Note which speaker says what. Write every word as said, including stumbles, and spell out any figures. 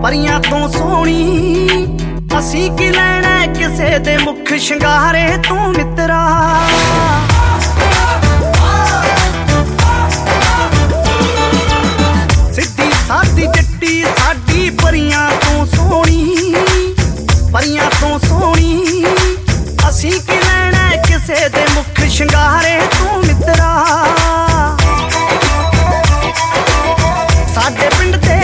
Speaker 1: ਪਰੀਆਂ ਤੋਂ ਸੋਹਣੀ ਅਸੀਂ ਕੀ ਲੈਣਾ ਕਿਸੇ ਦੇ ਮੁਖ ਸ਼ਿੰਗਾਰੇ ਤੂੰ ਮਿੱਤਰਾ। ਸਿੱਧੀ ਸਾਦੀ ਜੱਟੀ ਸਾਡੀ ਪਰੀਆਂ ਤੋਂ ਸੋਹਣੀ, ਪਰੀਆਂ ਤੋਂ ਸੋਹਣੀ ਅਸੀਂ ਕੀ